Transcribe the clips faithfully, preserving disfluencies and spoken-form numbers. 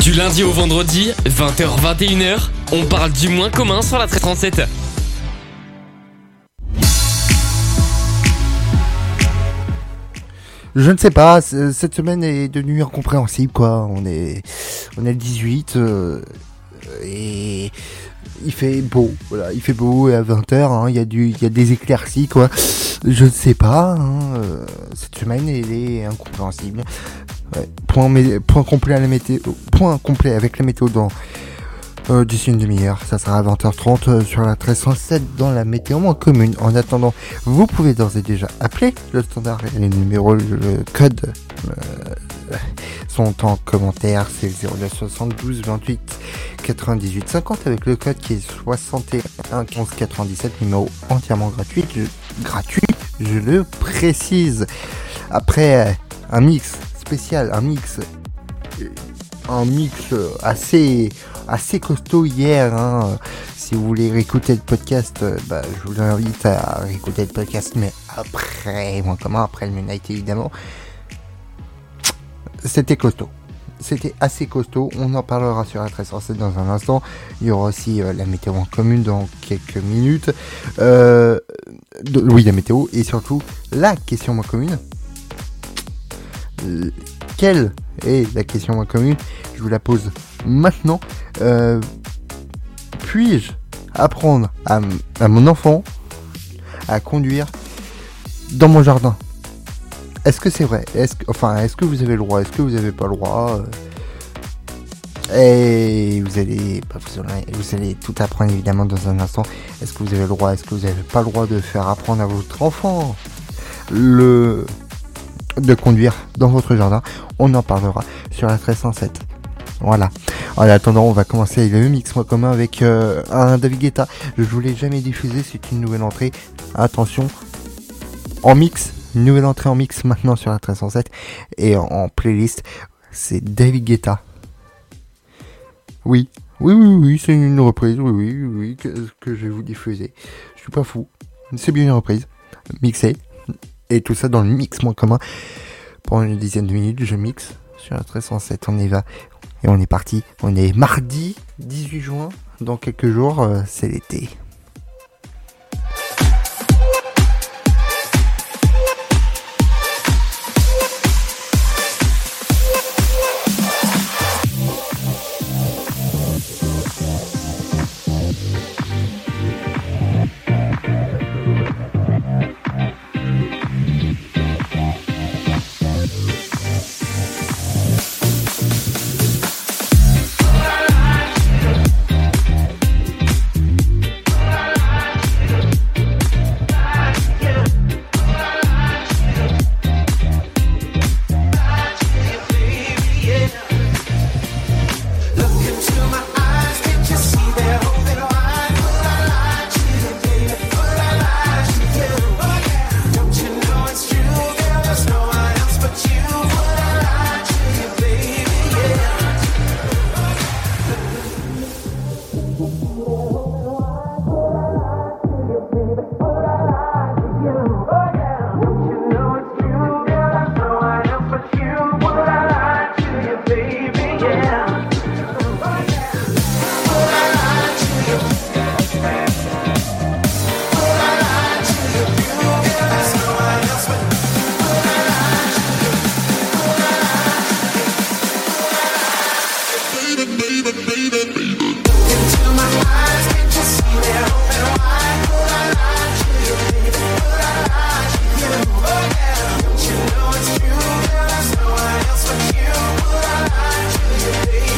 Du lundi au vendredi, vingt heures vingt et une heures, on parle du moins commun sur la treize trente-sept. Je ne sais pas, cette semaine est devenue incompréhensible quoi. On est, on est le dix-huit euh, et il fait beau, voilà, il fait beau et à vingt heures, hein, il y a du, il y a des éclaircies quoi. Je ne sais pas, hein, euh, cette semaine elle est incompréhensible. Ouais, point, mé- point complet à la météo, point complet avec la météo dans euh, d'ici une demi-heure. Ça sera à vingt heures trente euh, sur la treize cent sept dans la météo en commune. En attendant, vous pouvez d'ores et déjà appeler le standard et les numéros, le code euh, sont en commentaire. C'est zéro neuf soixante-douze vingt-huit quatre-vingt-dix-huit cinquante avec le code qui est soixante et un quinze quatre-vingt-dix-sept, numéro entièrement gratuit, je, gratuit, je le précise. Après euh, un mix spécial, un mix, un mix assez, assez costaud hier. Hein. Si vous voulez réécouter le podcast, bah, je vous invite à réécouter le podcast, mais après, moi comment après le Midnight évidemment. C'était costaud. C'était assez costaud. On en parlera sur la treize cent sept dans un instant. Il y aura aussi euh, la météo en commune dans quelques minutes. Euh, de, oui, la météo et surtout la question en commune. Quelle est la question moins commune? Je vous la pose maintenant. Euh, puis-je apprendre à, à mon enfant à conduire dans mon jardin? Est-ce que c'est vrai? Est-ce que, enfin, est-ce que vous avez le droit? Est-ce que vous n'avez pas le droit? Et vous allez, vous allez, vous allez tout apprendre évidemment dans un instant. Est-ce que vous avez le droit? Est-ce que vous n'avez pas le droit de faire apprendre à votre enfant le de conduire dans votre jardin? On en parlera sur la treize cent sept. Voilà. En attendant, on va commencer le mix moi commun avec euh, un David Guetta. Je vous l'ai jamais diffusé, c'est une nouvelle entrée. Attention, en mix, une nouvelle entrée en mix maintenant sur la treize cent sept et en, en playlist, c'est David Guetta. Oui, oui, oui, oui, c'est une reprise, oui, oui, oui, que, que je vais vous diffuser. Je suis pas fou, c'est bien une reprise, mixée. Et tout ça dans le mix moins commun. Pendant une dizaine de minutes, je mixe sur la treize cent sept. On y va. Et on est parti. On est mardi dix-huit juin. Dans quelques jours, euh, c'est l'été. Don't you know it's true, girl, there's no one else but you. Would I lie to you, baby?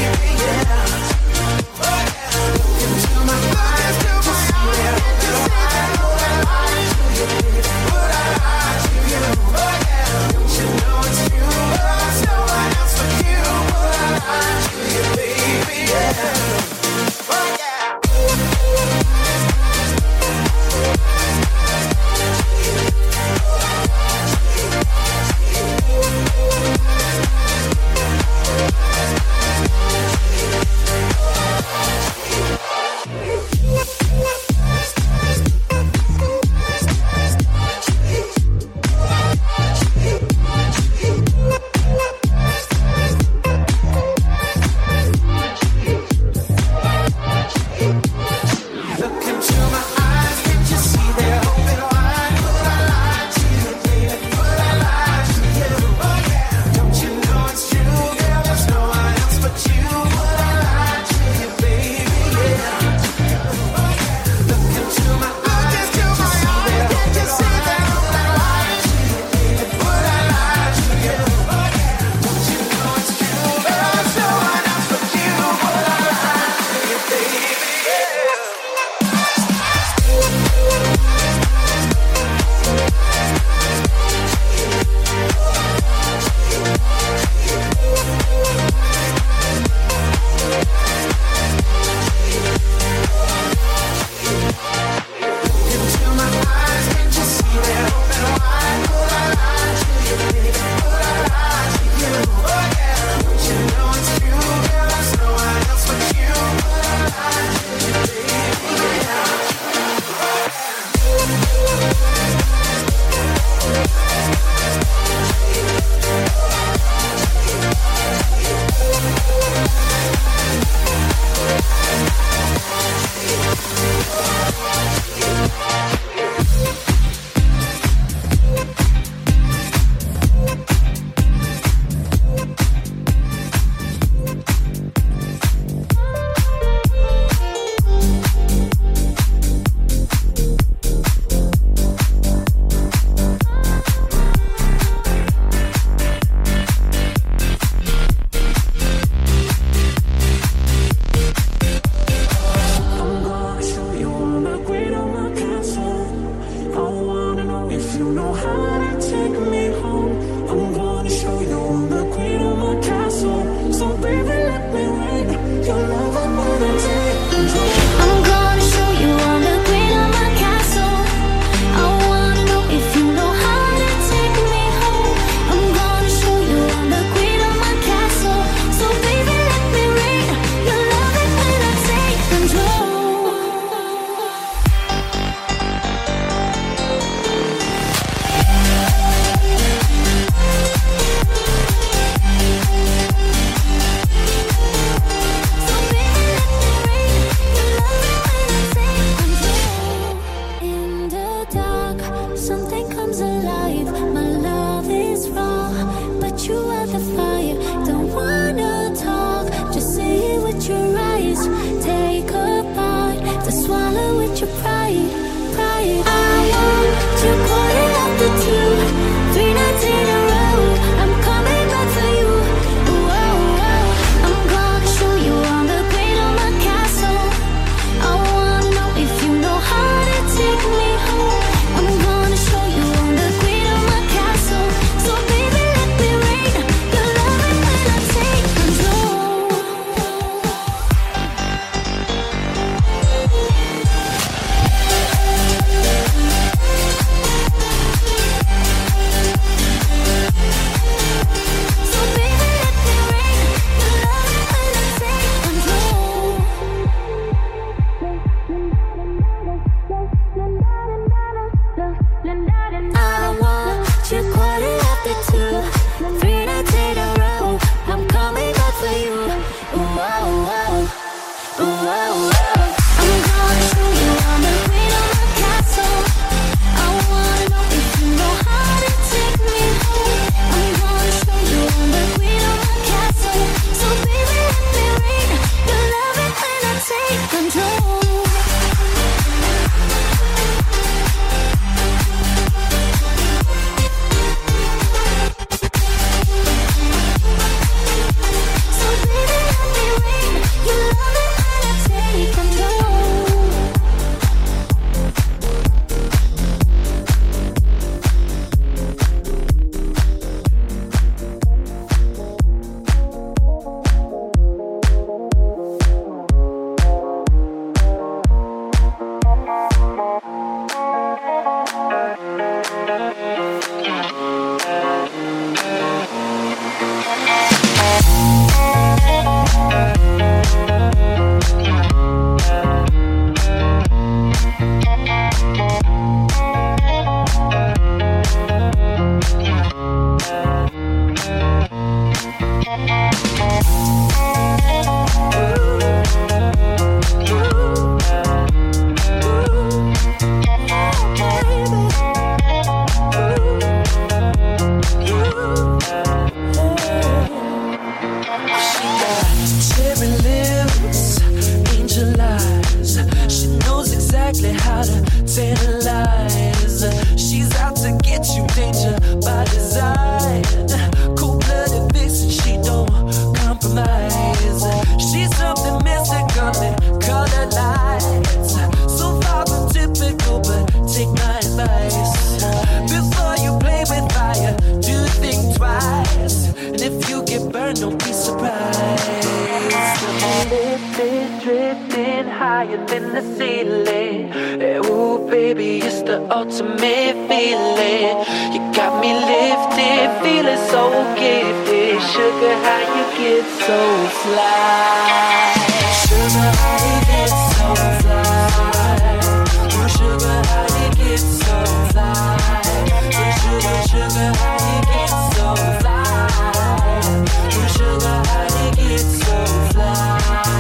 burn, don't be surprised. Lifted, drifting higher than the ceiling. Ooh, baby, it's the ultimate feeling. You got me lifted, feeling so gifted. Sugar, how you get so fly? Sugar, how you get so fly? Ooh, sugar, how you get so fly? Ooh, sugar, sugar, how you get so fly? Ooh, sugar, how you get so fly?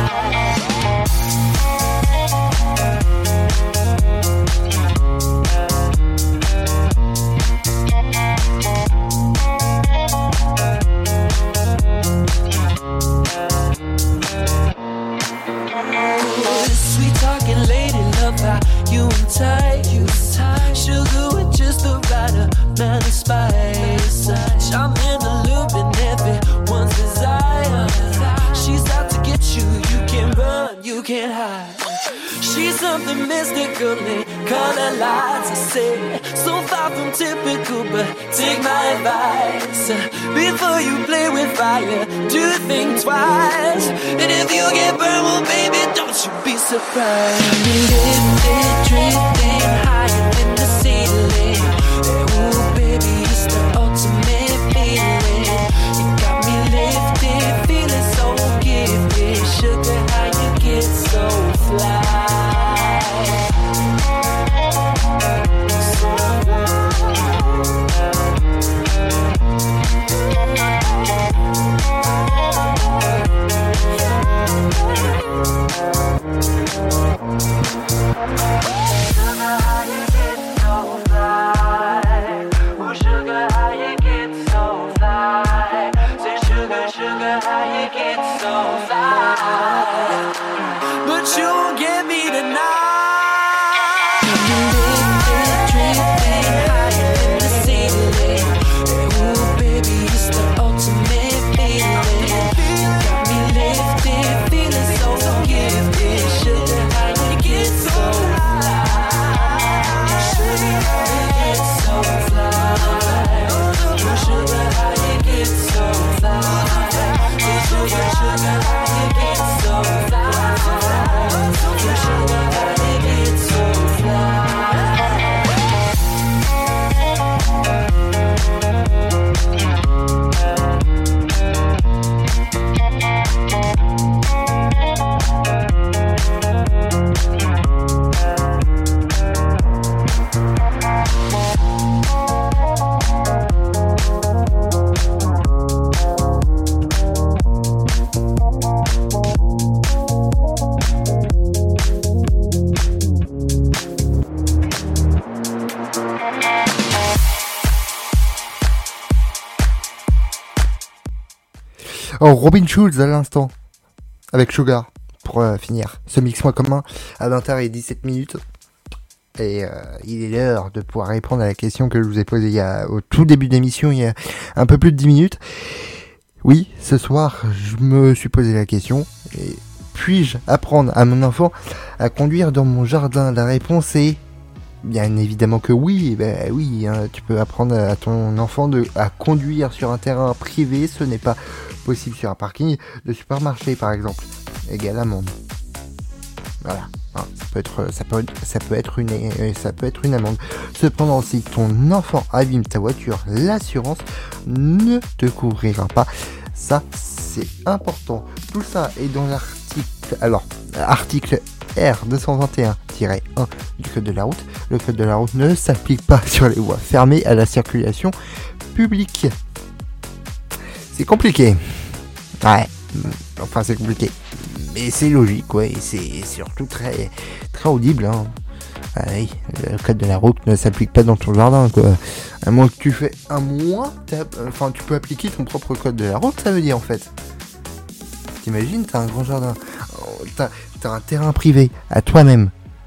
Sweet talking lady, love how you entice. Sugar with just the right amount of spice. Charm in the loop and everyone's desire. She's out to get you, you can't run, you can't hide. She's something mystical in color lights, I say. So far from typical, but take my advice. Before you play with fire, do think twice. And if you get burned, well baby, don't you be surprised. Lifted, drifting higher than the ceiling. Ooh baby, it's the ultimate feeling. You got me lifted, feeling so gifted. Sugar, how you get so fly? But you won't get me tonight. Lifted, drifting higher than the ceiling. Ooh, baby, it's the ultimate feeling. You got me lifted, feeling so gifted. Sugar, how you get so fly? Sugar, how you get so fly? Ooh, sugar, how you get so fly? Sugar, sugar, how you get so fly? Oh, Robin Schulz à l'instant, avec Sugar, pour euh, finir ce mix moi commun à vingt heures dix-sept minutes. Et euh, il est l'heure de pouvoir répondre à la question que je vous ai posée il y a, au tout début de l'émission, il y a un peu plus de dix minutes. Oui, ce soir, je me suis posé la question, et puis-je apprendre à mon enfant à conduire dans mon jardin? La réponse est bien évidemment que oui. Ben oui, hein, tu peux apprendre à ton enfant de, à conduire sur un terrain privé, ce n'est pas possible sur un parking de supermarché par exemple. Égale amende. Voilà, hein, ça peut être, ça peut être, ça peut être une, ça peut être une amende. Cependant, si ton enfant abîme ta voiture, l'assurance ne te couvrira pas. Ça, c'est important. Tout ça est dans l'article. Alors, article R deux cent vingt et un tiret un du code de la route. Le code de la route ne s'applique pas sur les voies fermées à la circulation publique. C'est compliqué. Ouais. Enfin, c'est compliqué. Mais c'est logique, ouais. Et c'est surtout très, très audible, hein. Ah oui, le code de la route ne s'applique pas dans ton jardin, quoi. À moins que tu fais un moins, enfin, tu peux appliquer ton propre code de la route, ça veut dire, en fait. T'imagines, t'as un grand jardin, t'as, t'as un terrain privé à toi-même.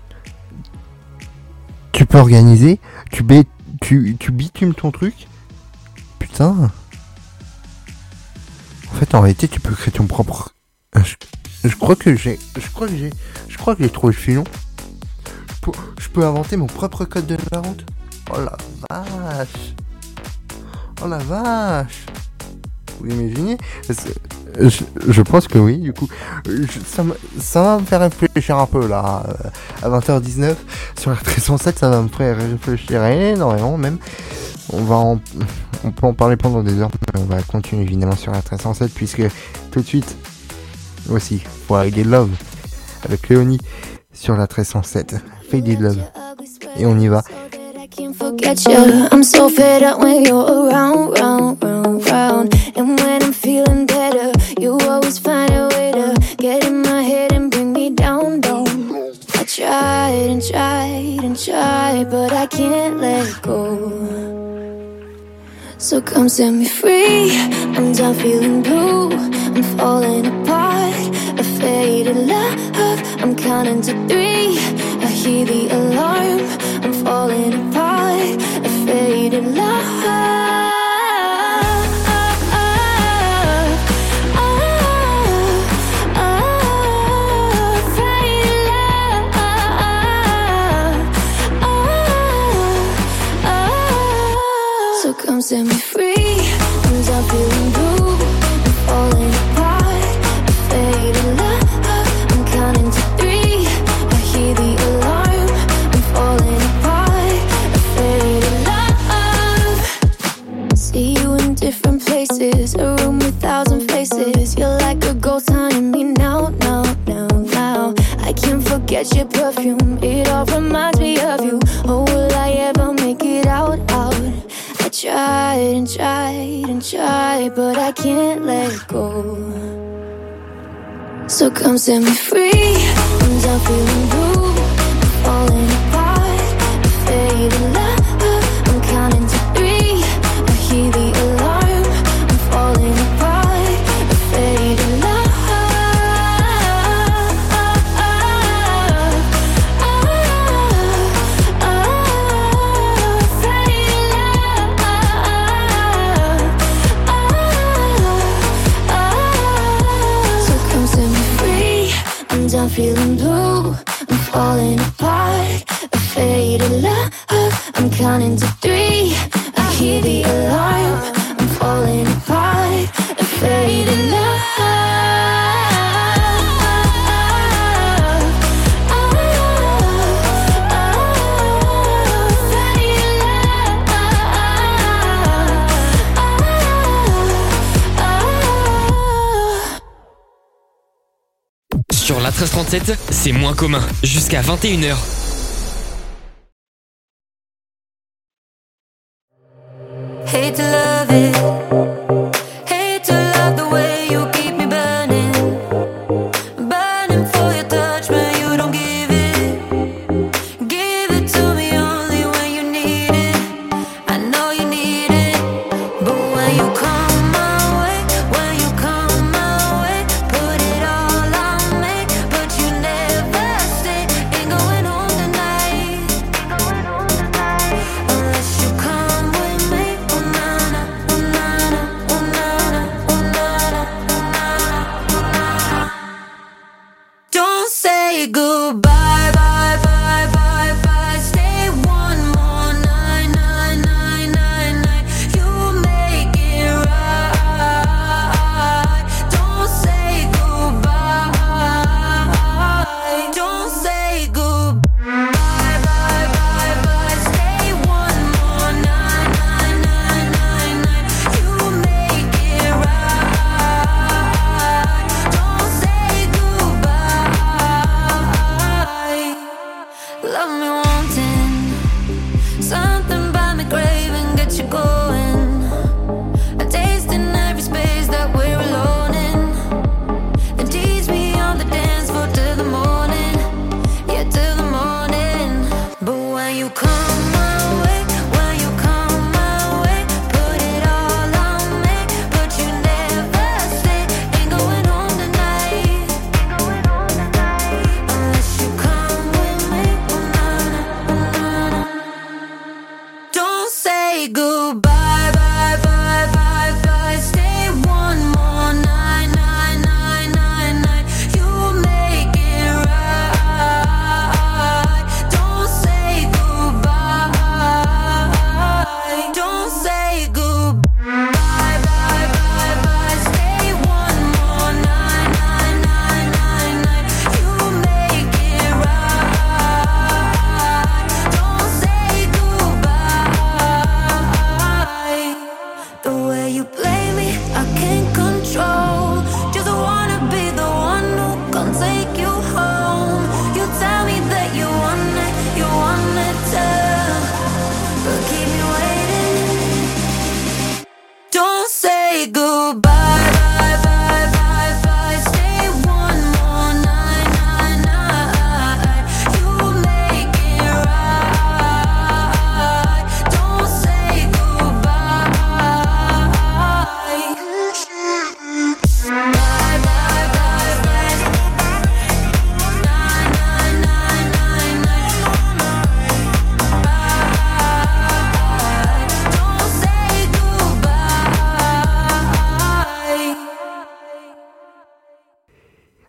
Tu peux organiser, tu, bé, tu, tu bitumes ton truc. Putain. En fait, en réalité, tu peux créer ton propre. Je, je crois que j'ai, je crois que j'ai, je crois que j'ai trouvé le filon. Je peux, je peux inventer mon propre code de la route. Oh la vache. Oh la vache. Vous imaginez? je, je pense que oui, du coup. Je, ça, me, ça va me faire réfléchir un peu là. À vingt heures dix-neuf, sur la treize cent sept, ça va me faire réfléchir énormément même. On va en, on peut en parler pendant des heures, mais on va continuer évidemment sur la treize cent sept, puisque tout de suite, voici Faded Love avec Léonie sur la treize cent sept. Faded Love. Et on y va. Can't forget you. I'm so fed up when you're around, round, round, round. And when I'm feeling better, you always find a way to get in my head and bring me down, down. I tried and tried and tried, but I can't let go. So come set me free. I'm done feeling blue. I'm falling apart. A faded love. I'm counting to three. I hear the alarm. I'm falling apart. A faded love. Come set me free. I'm done feeling blue. I'm falling apart. A faded love. I'm counting to three. I hear the alarm. I'm falling apart. A faded love. See you in different places. A room with thousand faces. You're like a ghost haunting me now, now, now, now. I can't forget your perfume. It all reminds me of you. Oh, will I ever make it out, out? I tried and tried and tried, but I can't let go. So come set me free. I'm done feeling blue. I'm falling apart. A faded love. I'm counting to three. I hear the alarm. I'm falling apart. A faded love. I'm feeling blue, I'm falling apart. A faded love, I'm counting to three. I hear the alarm, I'm falling apart. A faded love. Sur la treize trente-sept, c'est moins commun, jusqu'à vingt et une heures. Hate to love it. Hate to love the way you keep me burning. Burning for your touch, but you don't give it. Give it to me only when you need it. I know you need it. But when you come my way, when you come my way, put it all on me. But you never stay. Ain't going home tonight. Unless you come with me. Oh na na, oh na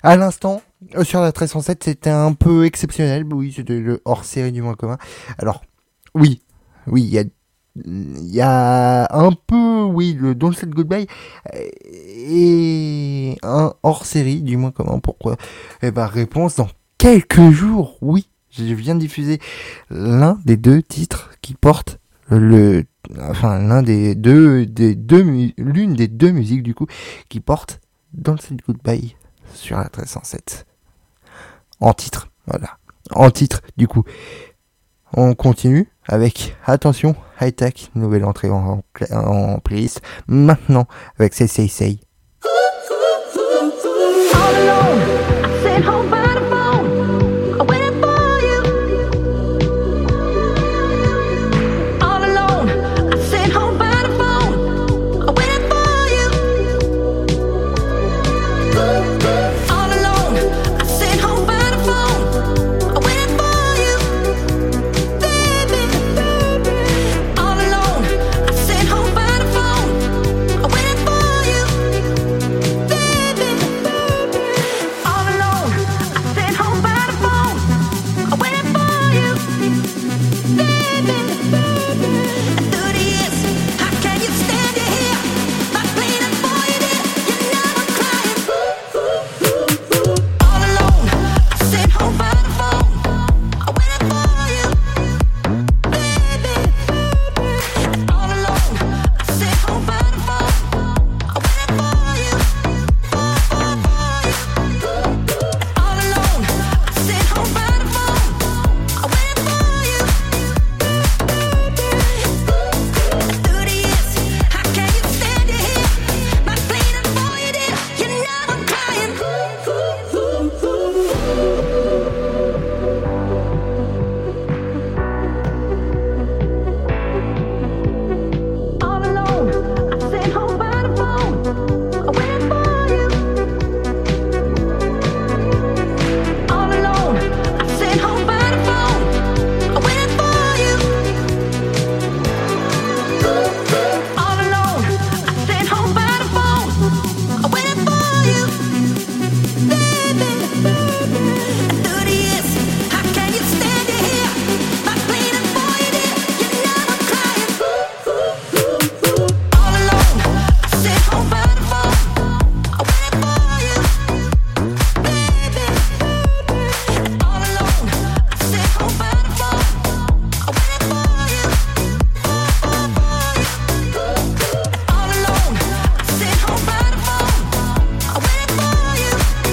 À l'instant, euh, sur la treize cent sept, c'était un peu exceptionnel. Oui, c'était le hors-série du moins commun. Alors, oui, oui, il y a, il y a un peu, oui, le Don't Say Goodbye et un hors-série du moins commun. Pourquoi? Eh ben, réponse dans quelques jours. Oui, je viens de diffuser l'un des deux titres qui portent le, enfin, l'un des deux, des deux, l'une des deux musiques du coup qui porte Don't Say Goodbye sur la treize cent sept. En titre, voilà. En titre, du coup. On continue avec, attention, High Tech, nouvelle entrée en, en, en playlist. Maintenant, avec Say Say Say. All alone, I sit home by the phone, I'm waiting for you. All alone, I sit home by the phone, I'm waiting for you. All alone, I sit home by the phone, I'm waiting for you, baby. All alone, I sit home by the phone, I'm waiting for you, baby. All alone, I sit home by the phone, I'm waiting for you, baby. Through the years, how can you stand it here? Not pleading for you, dear. You're never crying. All alone, I sit home by the phone, I'm waiting for you, baby. All alone, I sit home by the phone, I'm waiting for you. All alone, I sit home by the phone, I'm waiting for you. Through the years, how can you stand it here? Not pleading for you, dear. You're never crying. All alone, I sit home by the phone, I'm waiting for you. All alone, I sit home by the phone, I'm waiting for you. All alone, I sit home by the phone, I'm waiting for you, baby. Through the years, how can you stand it here? Not pleading for you, dear. You're never crying. All alone, I sit home by the phone, I'm waiting for you, baby. All alone, I sit home by the phone, I'm waiting for you. All alone, I sit home by the phone, I'm waiting for you.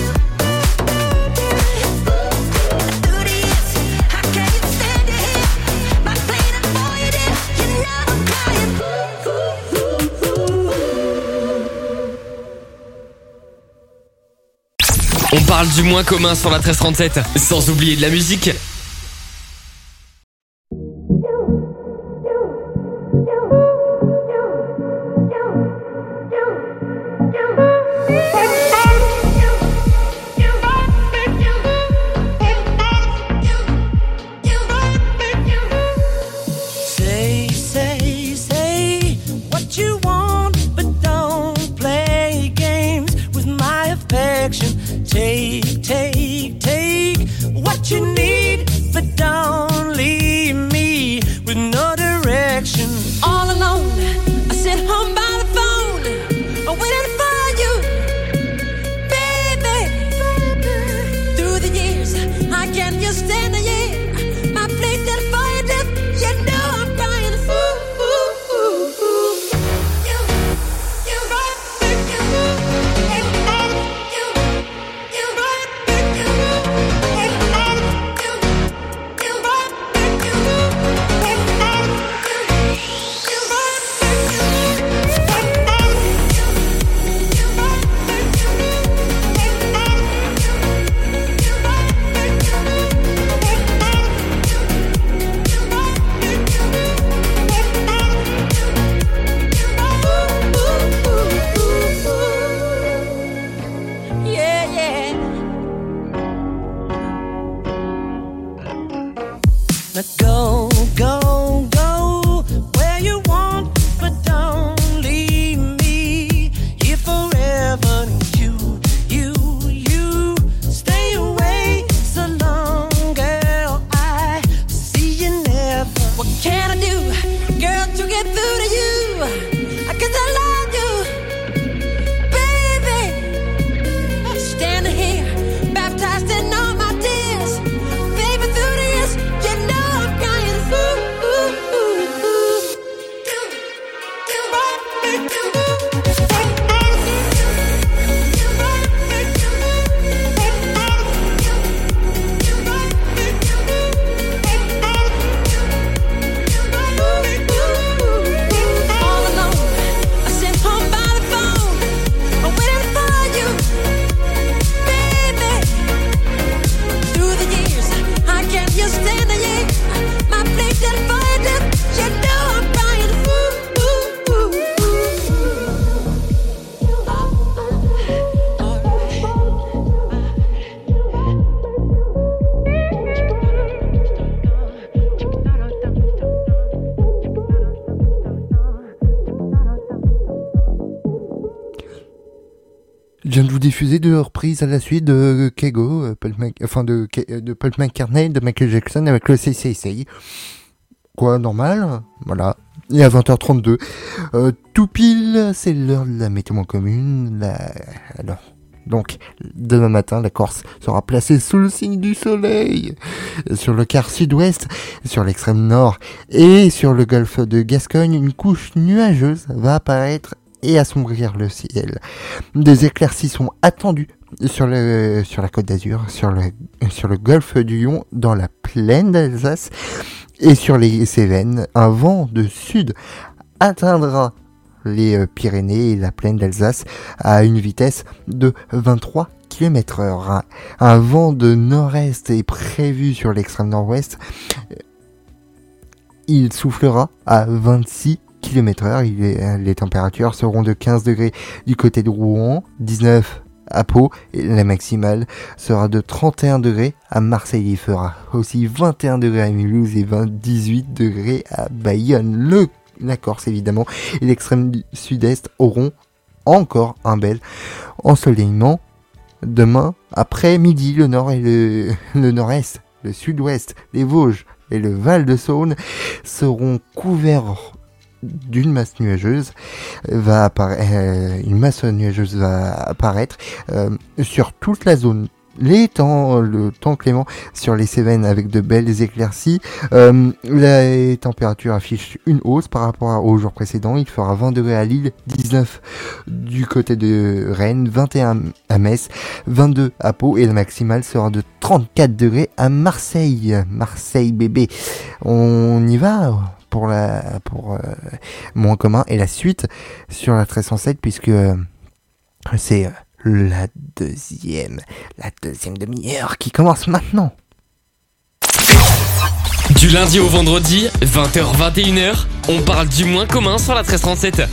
Through the years, how can you stand it here? Not pleading for you, dear. You're never crying. On parle du moins commun sur la treize trente-sept, sans oublier de la musique. Say, say, say what you want, but don't play games with my affection. Take, take, take what you need, but don't leave me with no direction. All alone, I sit home by the phone, I'm waiting for you, baby. Through the years, how can you stand the year? My place that for you, dear. You know I'm crying. Ooh, ooh, ooh, ooh. You, you, you, you, you, you, you, you, you, Je viens de vous diffuser deux reprises à la suite de Kego, euh, Paul Mac... enfin de, de Paul McCartney, de Michael Jackson avec le C C C. Quoi, normal? Voilà. Et à vingt heures trente-deux, euh, tout pile, c'est l'heure de la météo commune. La... Alors, donc, demain matin, la Corse sera placée sous le signe du soleil. Sur le quart sud-ouest, sur l'extrême nord et sur le golfe de Gascogne, une couche nuageuse va apparaître et assombrir le ciel. Des éclaircies sont attendues sur, le, sur la Côte d'Azur, sur le, sur le golfe du Lion, dans la plaine d'Alsace et sur les Cévennes. Un vent de sud atteindra les Pyrénées et la plaine d'Alsace à une vitesse de vingt-trois kilomètres heure. Un vent de nord-est est prévu sur l'extrême nord-ouest. Il soufflera à vingt-six kilomètres heure. Les températures seront de quinze degrés du côté de Rouen, dix-neuf à Pau, et la maximale sera de trente et un degrés à Marseille. Il fera aussi vingt et un degrés à Mulhouse et vingt, dix-huit degrés à Bayonne. Le, la Corse évidemment et l'extrême sud-est auront encore un bel ensoleillement. Demain après-midi, le nord et le, le nord-est, le sud-ouest, les Vosges et le Val-de-Saône seront couverts d'une masse nuageuse. Va apparaître, euh, une masse nuageuse va apparaître euh, sur toute la zone. Les temps, le temps clément sur les Cévennes avec de belles éclaircies. Euh, les températures affichent une hausse par rapport aux jours précédents. Il fera vingt degrés à Lille, dix-neuf du côté de Rennes, vingt et un à Metz, vingt-deux à Pau et la maximale sera de trente-quatre degrés à Marseille. Marseille bébé. On y va pour la pour euh, moins commun et la suite sur la treize cent sept puisque euh, c'est euh, la deuxième, la deuxième demi-heure qui commence maintenant. Du lundi au vendredi, vingt heures vingt et une heures, on parle du moins commun sur la treize trente-sept.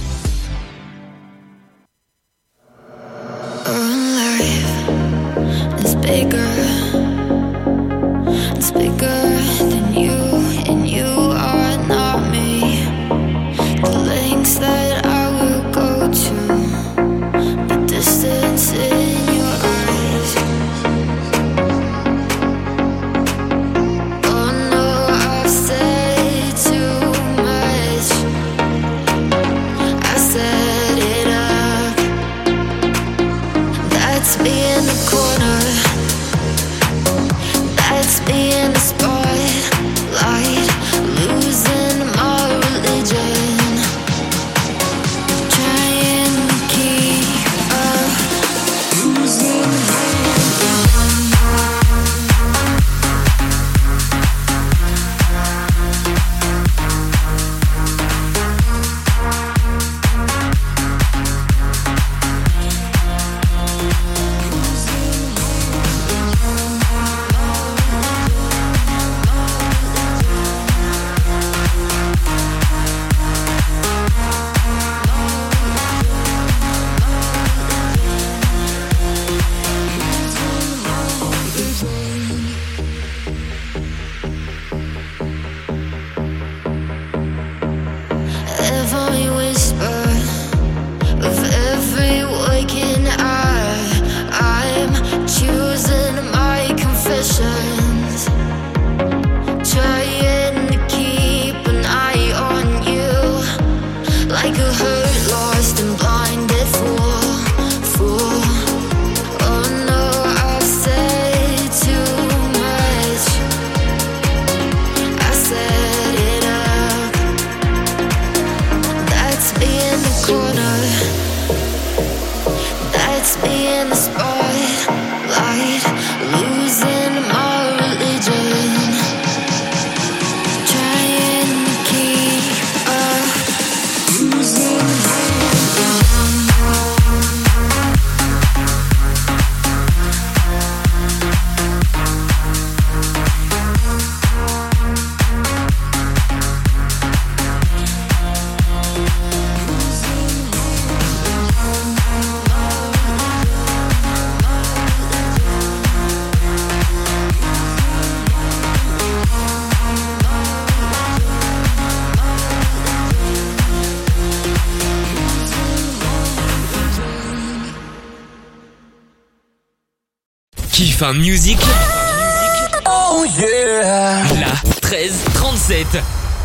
Qui fin de musique? Oh yeah. La treize trente-sept.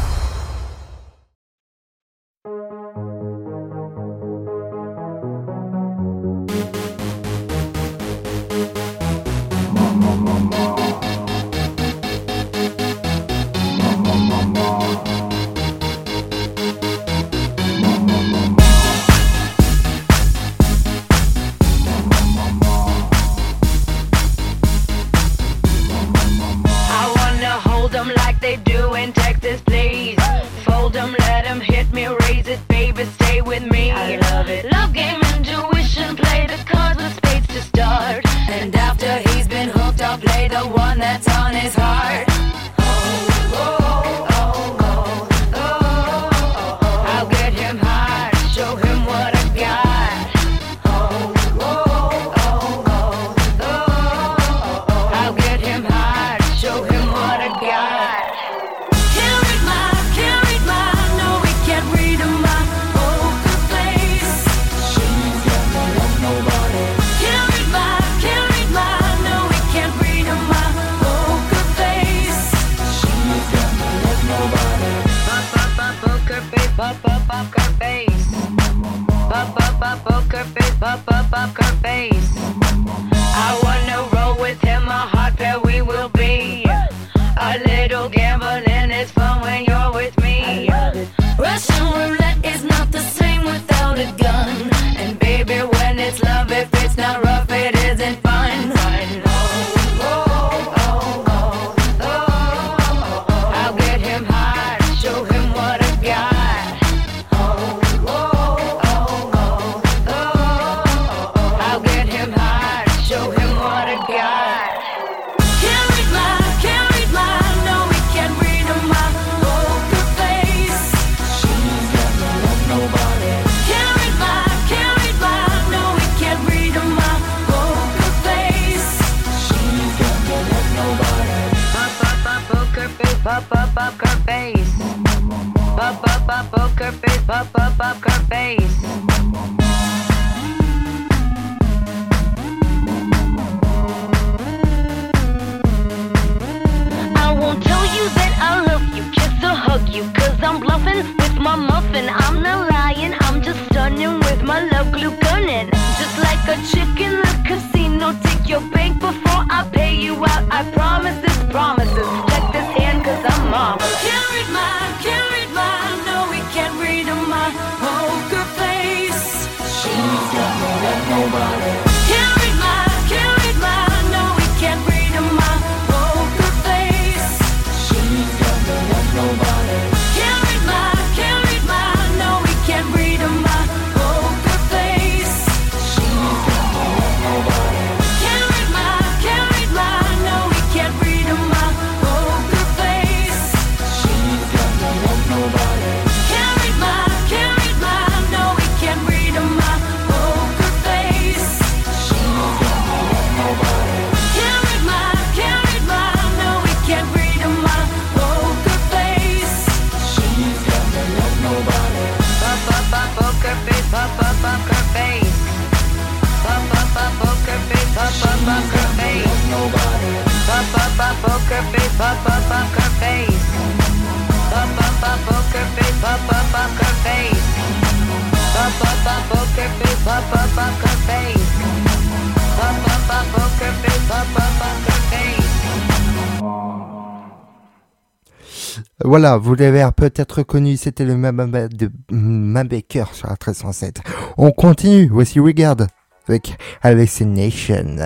Voilà, vous l'avez peut-être reconnu, c'était le Mama de Mabaker sur la treize cent sept. On continue, voici Regard avec Hallucination.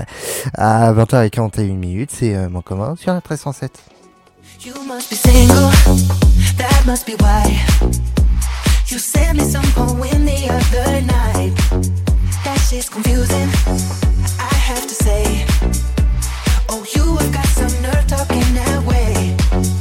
À vingt heures quarante et une minutes, c'est euh, mon commun sur la treize cent sept. You must be single, that must be why you sent me some poem the other night. That shit's confusing, I have to say. Oh, you have got some nerve talking that way.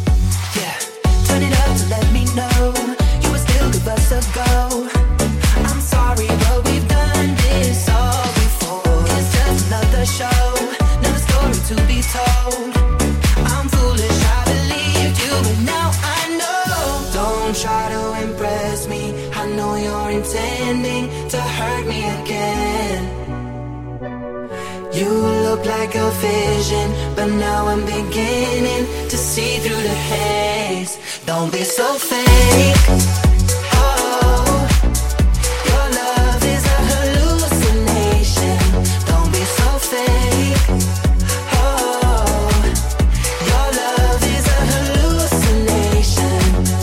Turn it up to let me know you would still give us a go. I'm sorry, but we've done this all before. It's just another show, another story to be told. I'm foolish, I believed you, but now I know. Don't try to impress me, I know you're intending to hurt me again. You look like a vision, but now I'm beginning to see through the haze. Don't be so fake. Oh, your love is a hallucination. Don't be so fake. Oh, your love is a hallucination.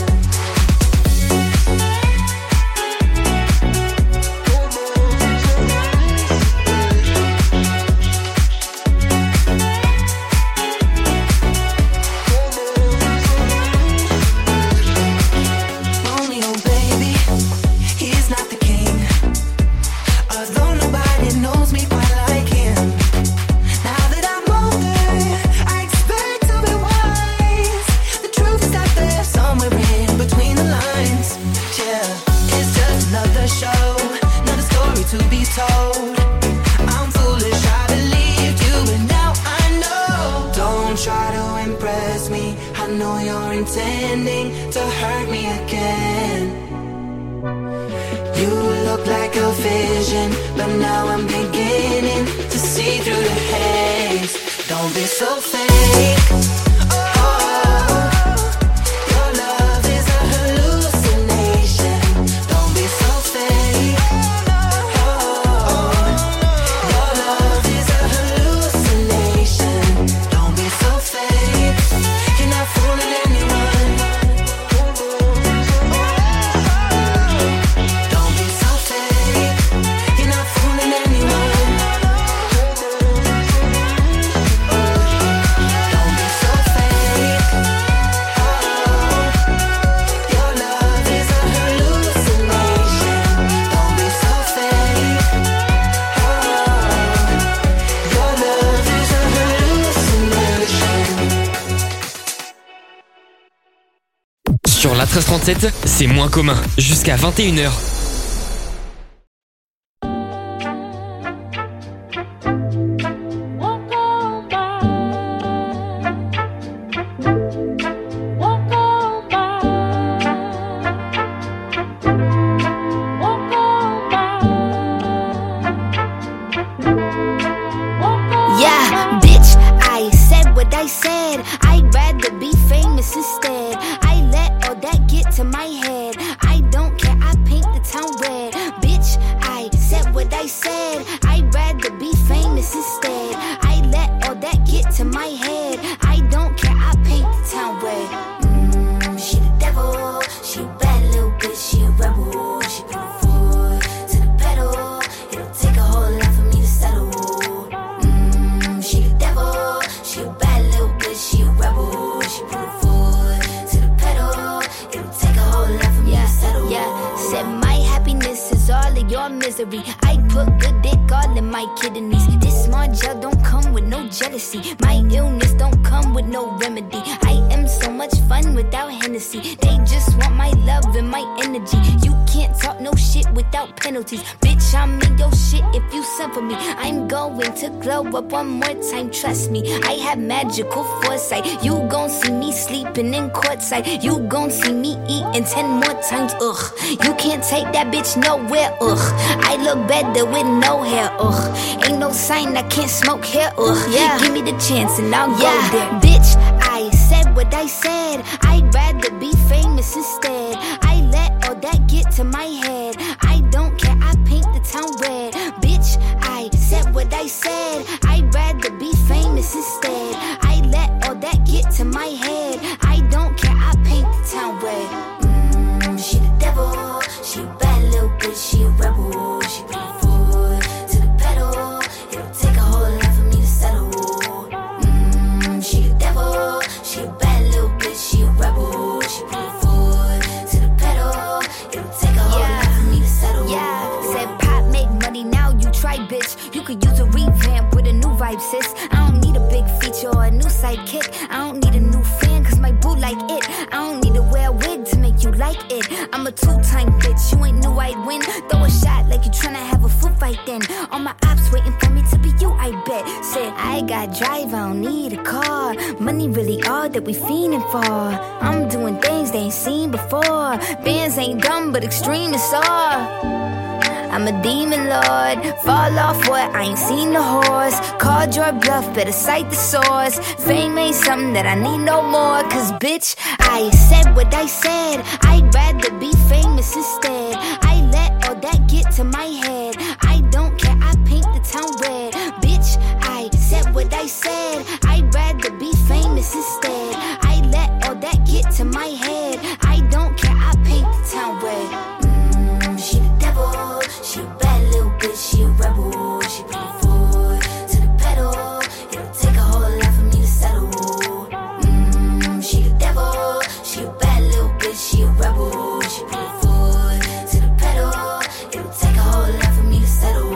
Romeo, baby, he's not the king. Although nobody knows me quite like him. Now that I'm older, I expect to be wise. The truth is out there somewhere in between the lines. Yeah, it's just another show, another story to be told. I'm foolish, I believed you, and now I know. Don't try to impress me, I know you're intending to hurt me again. You look like a vision, but now I'm beginning to see through the haze. Don't be so fake. Oh, your love is a hallucination. Don't be so fake. Oh, your love is a hallucination. Don't be so fake. You're not fooling anyone. Don't be so fake. You're not fooling anyone. Don't be so fake. Oh, your love is a hallucination. Don't be so fake. Oh, your love is a hallucination. Sur la treize trente-sept, c'est moins commun. Jusqu'à vingt et une heures. Yeah, bitch, I said what I said. I'd rather be famous instead. I let all that get to my head. I don't care, I paint the town red. Bitch, I said what I said. I'd rather be famous instead. I let all that get to my head. I don't care, I paint the town red. Mm, she the devil, she a bad little bitch, she a rebel. She put her foot to the pedal. It'll take a whole lot for me to settle. Mm, she the devil, she a bad little bitch, she a rebel. She put her foot to the pedal. It'll take a whole lot for me to settle. Yeah, said my happiness is all of your misery. I put good dick all in my kidneys. This small gel don't come with no jealousy. My illness don't come with no remedy. I am so much fun without Hennessy. They just want my love and my energy. You can't talk no shit without penalties. Bitch, I'm in your shit if you send for me. I'm going to glow up one more time, trust me. I have magical foresight. You gon' see me sleeping in courtside. You gon' see me eating ten more times, ugh. You can't take that bitch nowhere, ugh. I look better with no hair, ugh. Ain't no sign I can't smoke here, ugh. Yeah. Give me the chance and I'll yeah. go there. Bitch, I said what I said. I'd rather be famous instead. I let all that get to my head. I don't care, I paint the town red. Bitch, I said what I said. I'd rather be famous instead. I let all that get to my head. I don't care, I paint the town red. Mm, she the devil, she a bad little bitch, she a rebel. She put her foot to the pedal. It'll take a whole lot for me to settle. Mm, she the devil, she a bad little bitch, she a rebel. She put her foot to the pedal. It'll take a whole yeah. lot for me to settle. Yeah, said pop make money, now you try, bitch. You could use a revamp with a new vibe, sis. I don't need a big feature or a new sidekick. I don't need a new fan, cause my boo like it. I don't need to wear a wig to make you like it. I'm a two-time bitch, you ain't knew I'd win. Throw a shot like you tryna have a foot fight then. All my ops waiting for me to be you, I bet. Said, I got drive, I don't need a car. Money really all that we fiending for. I'm doing things they ain't seen before. Bands ain't dumb, but extreme is all. I'm a demon lord, fall off what? I ain't seen the horse. called your bluff, better cite the source. Fame ain't something that I need no more. Cause bitch, I said what I said. I'd rather be famous instead. I let all that get to my head. I don't care, I paint the town red. Bitch, I said what I said. I'd rather be famous instead. I let all that get to my head. I don't care, I paint the town red. Mmm, she the devil. She a bad little bitch, she a rebel. She put her foot to the pedal. It'll take a whole lot for me to settle. Mmm, she the devil. She a bad little bitch, she a rebel. She put her foot to the pedal. It'll take a whole lot for me to settle.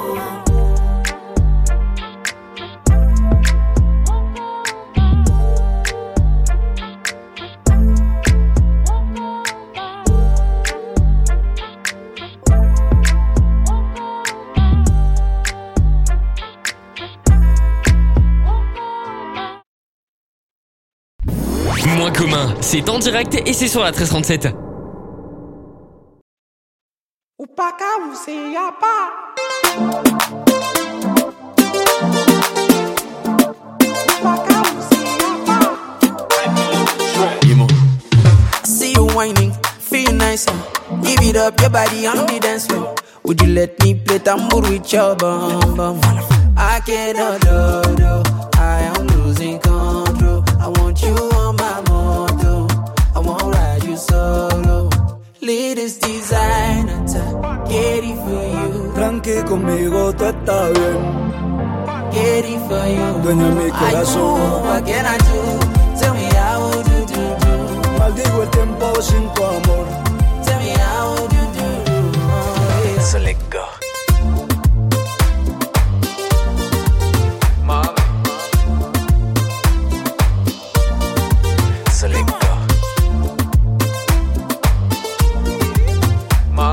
Moins commun, c'est en direct et c'est sur la treize trente-sept. O Pacaú se apa. See you whining, feel nice. Give it up, your body on the dance floor. Would you let me play tambour with your bum bum? I cannot do, do. I am losing control. I want you on my moto. I won't ride you solo. Latest designer, get it for you. Tranqui conmigo, tú estás bien. Get it for you. Dueña mi corazón. I what can I do? Tell me how do do do. Maldigo el tiempo sin tu amor. Tell me how do do do. Oh, yeah. So let go. Mom. So let go. Mom.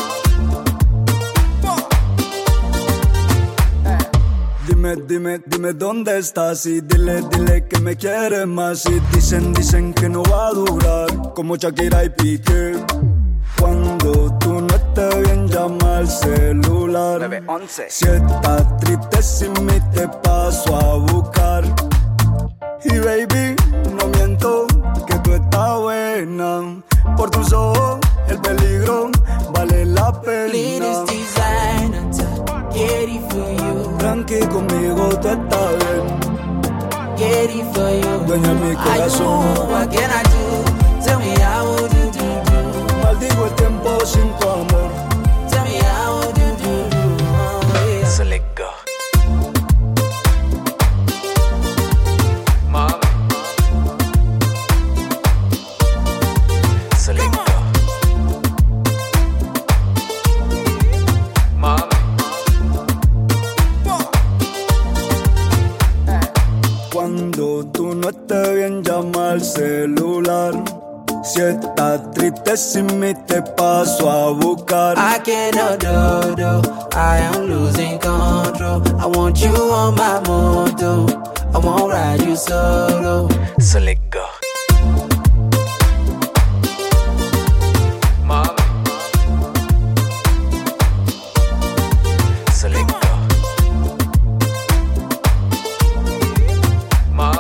Dime, dime, dime dónde estás y dile, dile que me quieres más. Y dicen, dicen que no va a durar como Shakira y Piqué. Cuando tú no estés bien, llama al celular. nueve once. Si estás triste sin mí, te paso a buscar. Y baby, no miento que tú estás buena. Por tus ojos, el peligro vale la pena. Latest designer, get it for you. Tranqui conmigo, tú estás bien. Get it for you. Dueña mi corazón. I what can I do? Tell me how do do do. Maldigo el tiempo sin tu amor. Tell me how do do do. Oh, yeah. So let go. Mom. So let go. Mom. Cuando tú no estés bien, llama al celular. Si estás triste sin mí, te paso a buscar. I cannot do, do. I am losing control. I want you on my moto. I won't ride you solo. So let go. Mom. So let go. Mom.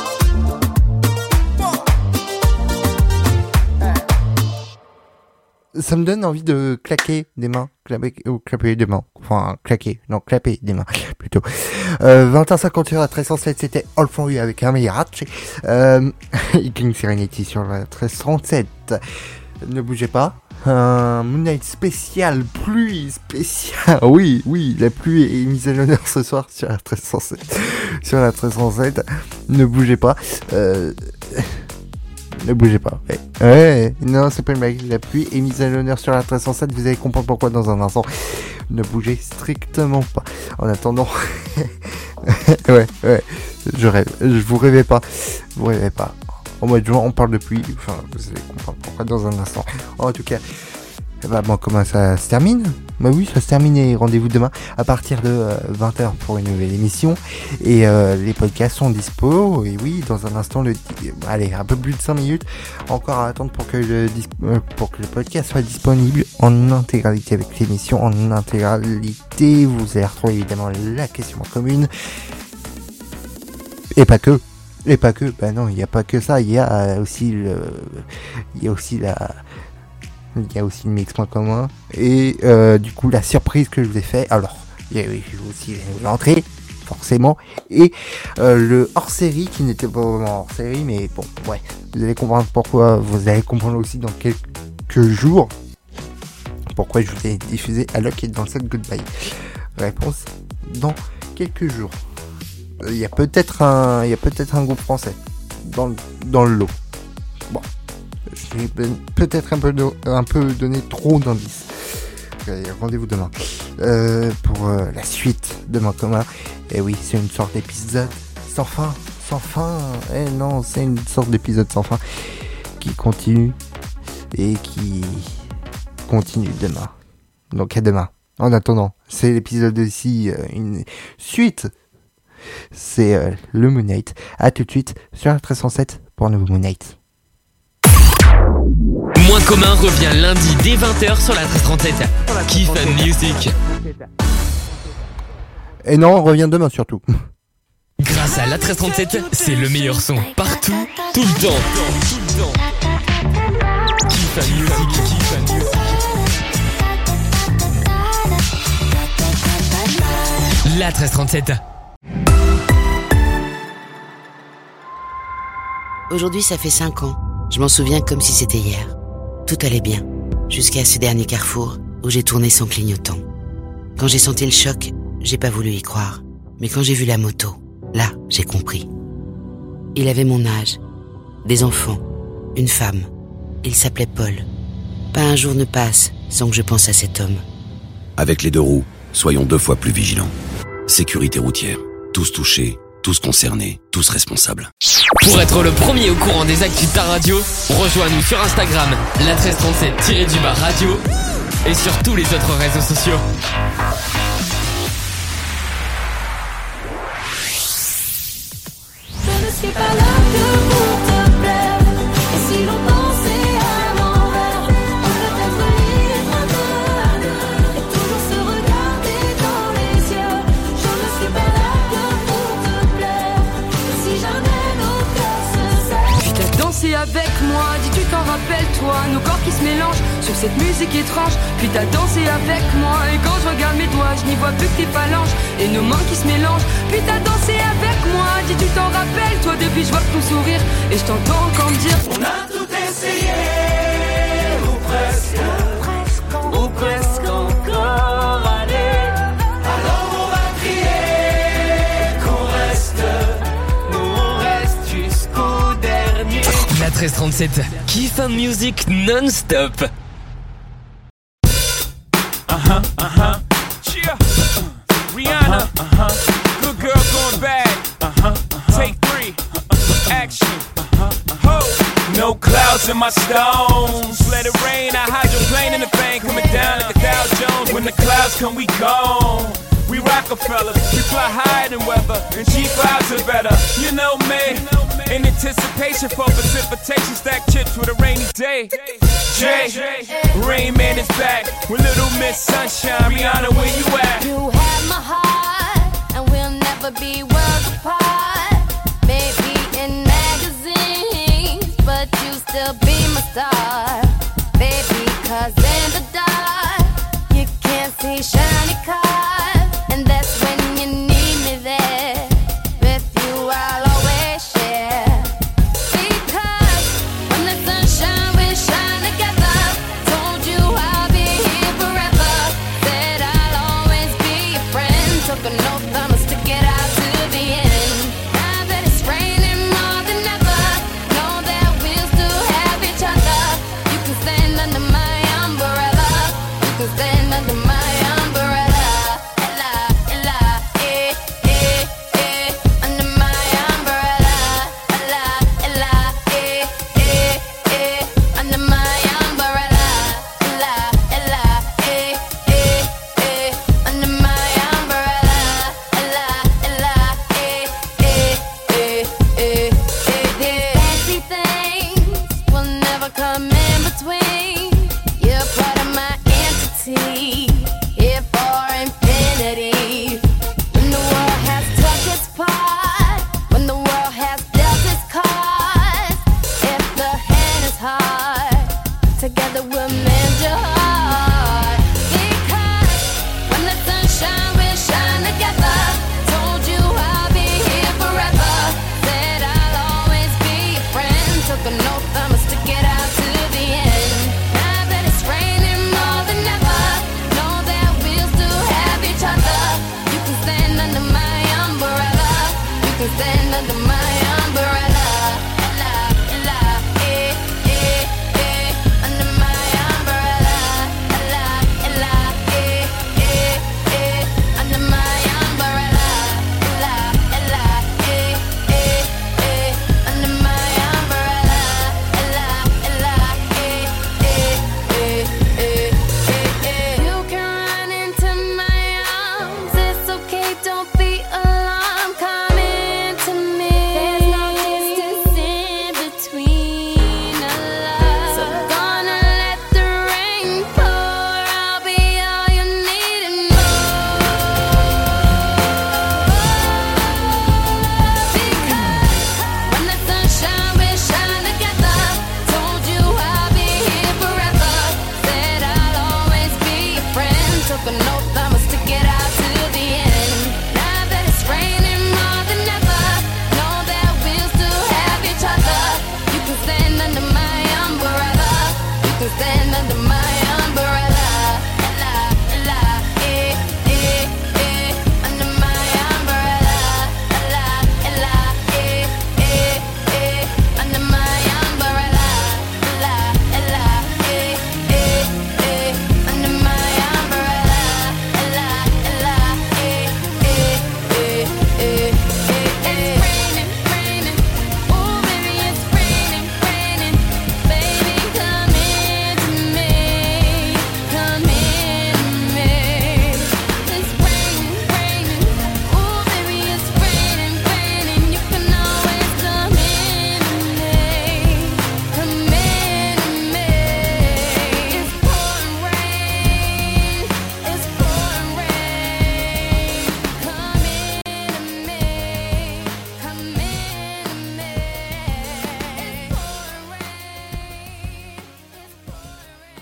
Ça me donne envie de claquer des mains, claquer, ou clapper des mains, enfin claquer, non clapper des mains plutôt. Euh, vingt et un cinquante à treize cent sept, c'était All For You avec un Miracle. Euh, King Serenity sur la treize trente-sept. Ne bougez pas. Un Moonlight spécial, pluie spéciale. Oui, oui, la pluie est mise à l'honneur ce soir sur la treize cent sept. Sur la treize cent sept. Ne bougez pas. Euh... Ne bougez pas. Ouais. ouais, non, c'est pas une blague. La pluie est mise à l'honneur sur la treize cent sept. Vous allez comprendre pourquoi dans un instant. Ne bougez strictement pas. En attendant, ouais, ouais, je rêve. Je vous rêvez pas. Vous rêvez pas. Au mois de juin, on parle de pluie. Enfin, vous allez comprendre pourquoi dans un instant. En tout cas, Bah bon, comment ça se termine? Bah oui, ça se termine et rendez-vous demain à partir de euh, vingt heures pour une nouvelle émission. Et euh, les podcasts sont dispo. Et oui, dans un instant, le allez, un peu plus de cinq minutes encore à attendre pour que le, euh, pour que le podcast soit disponible en intégralité avec l'émission en intégralité. Vous allez retrouver évidemment la question en commune. Et pas que. Et pas que. Bah non, il n'y a pas que ça. Il y a aussi le, il y a aussi la, il y a aussi le mix point commun et euh, du coup la surprise que je vous ai fait. Alors il y a eu aussi l'entrée forcément et euh, le hors-série qui n'était pas vraiment hors-série, mais bon ouais, vous allez comprendre pourquoi. Vous allez comprendre aussi dans quelques jours pourquoi je vous ai diffusé Alok et dans cette Goodbye. Réponse dans quelques jours. Il y a peut-être un, il y a peut-être un groupe français dans le, dans le lot. Bon. J'ai peut-être un peu, de, un peu donné trop d'indices. Rendez-vous demain euh, pour euh, la suite de mon commun. Et oui, c'est une sorte d'épisode sans fin, sans fin. Eh non, c'est une sorte d'épisode sans fin qui continue et qui continue demain. Donc à demain. En attendant, c'est l'épisode ici, euh, une suite. C'est euh, le Moon Knight. A tout de suite sur la treize cent sept pour un nouveau Moon Knight. Moins commun revient lundi dès vingt heures sur la treize trente-sept. Kiff and Music. Et non, on revient demain surtout. Grâce à la treize trente-sept, c'est le meilleur son partout, tout le temps. Tout le temps. Kiff and Music, Kiff and Music. La treize trente-sept. Aujourd'hui, ça fait cinq ans. Je m'en souviens comme si c'était hier. Tout allait bien, jusqu'à ce dernier carrefour où j'ai tourné sans clignotant. Quand j'ai senti le choc, j'ai pas voulu y croire. Mais quand j'ai vu la moto, là, j'ai compris. Il avait mon âge, des enfants, une femme. Il s'appelait Paul. Pas un jour ne passe sans que je pense à cet homme. Avec les deux roues, soyons deux fois plus vigilants. Sécurité routière, tous touchés, tous concernés, tous responsables. Pour être le premier au courant des actus de ta radio, rejoins-nous sur Instagram, la treize trente-sept radio et sur tous les autres réseaux sociaux. Je ne suis pas là que pour te plaire. Et si longtemps c'est à l'envers, on peut être libre un peu à deux et toujours se regarder dans les yeux. Je ne suis pas là que pour te plaire. Et si jamais nos cœurs se serrent. Puis t'as dansé avec moi, dis tu t'en rappelles toi, nos corps qui se mélangent sur cette musique étrange. Puis t'as dansé avec moi et quand je regarde mes doigts, je n'y vois plus que tes phalanges et nos mains qui se mélangent. Puis t'as dansé avec moi, dis tu t'en rappelles toi, depuis je vois ton sourire et je t'entends encore me dire On a tout essayé, ou presque, presque, ou presque encore. Allez, alors on va crier qu'on reste, nous on reste jusqu'au dernier. La treize trente-sept, Kiff and Music non-stop. Uh-huh, uh-huh, cheer, uh, Rihanna, uh-huh, uh-huh, good girl going bad, uh-huh, uh-huh, take three, uh-huh, action, uh-huh, uh-huh, no clouds in my stones, let it rain, I hydroplane in the thing, coming down like a Dow Jones, when the clouds come we gone. We Rockefellers, we fly higher than weather, and G fives are better, you know me. In anticipation for precipitation, stack chips with a rainy day. Jay, Rain Man is back with Little Miss Sunshine. Rihanna, where you at? You have my heart, and we'll never be worlds apart. Maybe in magazines, but you still be my star. Baby, cause in the dark, you can't see shiny cars. And that's when you need me there. With you I'll always share. Because when the sunshine we shine together. Told you I'll be here forever. Said I'll always be your friend. Took an oath I'ma stick it out to the end. Now that it's raining more than ever, know that we'll still have each other. You can stand under my umbrella. You can stand under my umbrella. understand nothing